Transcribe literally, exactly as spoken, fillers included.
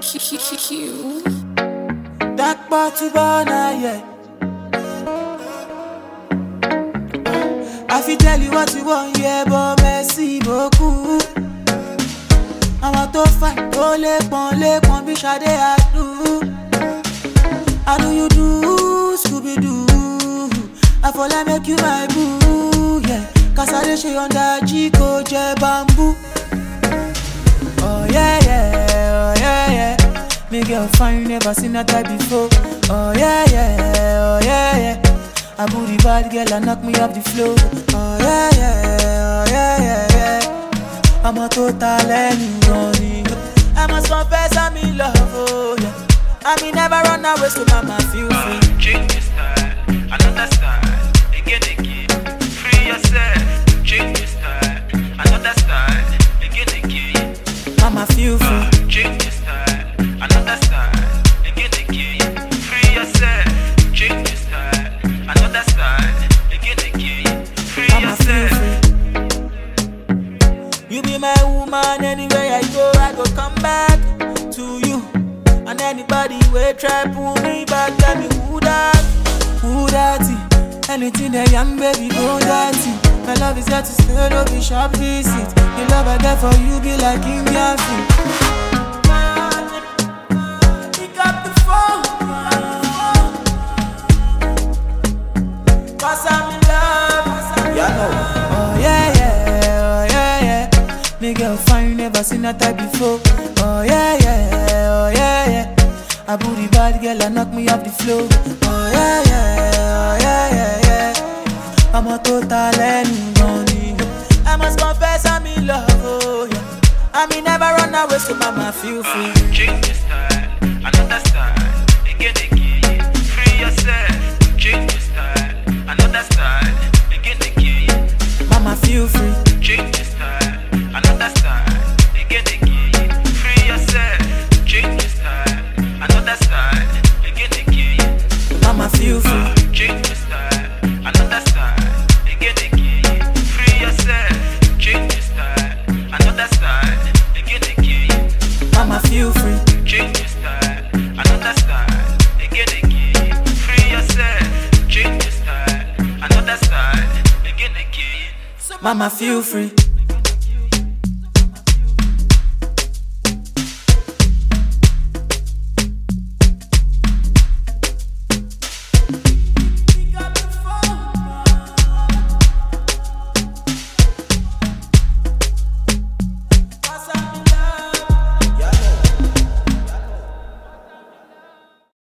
Q. Dark bottle burner, yeah. I fit tell you what you want, yeah, but merci beaucoup. I want to fight, oh, les pon, les pon, bitch, I dey I do. How do you do, Scooby-Doo? I fall like make you my boo, yeah. Cause I dey shake on that Chico, J bamboo. Oh yeah, yeah, oh yeah, yeah. Me girl fine, never seen that type before. Oh yeah, yeah, oh yeah, yeah. A booty bad girl and knock me off the floor. Oh yeah, yeah, oh yeah, yeah, yeah. I'm a total anyone. I must confess I'm in love, oh yeah. I mean never run away, so mama feel free. Change your style, another style. Again, again, free yourself. Change your style, another style. Again, again, Mama feel free. change your style, another style. Again, again, free yourself. Change your style, another style. Again, again, free Mama feel yourself. free. You be my woman, anywhere I go, I go come back to you. And anybody will try pull me back, tell me who that, who that it? Anything that young baby go dirty. My love is here to stay, don't be sharp visit. The love I get for you be like Indian food. Pick up the phone, cause I'm in love. Yeah, no. Oh yeah, yeah, oh yeah, yeah. Me girl fine, never seen that type before. Oh yeah, yeah, oh yeah, yeah. A booty bad girl and knock me off the floor. Oh yeah, yeah, oh yeah, yeah, yeah. I'm a total anyone. I must confess I'm in love, oh yeah. I mean never run away, so mama feel free. Change your style, another style. Again, again, free yourself. Change your style, another style. Again, again, Mama feel free. change your style, another style. Again, again, free yourself. Change your style, another style. Again, again, Mama feel free. change your style, another style. Again, again, free yourself. Change your style, another style. Again, again, Mama feel free. change your style, another style. Again, again, free yourself. Change your style, another style. Again, again. Mama feel free.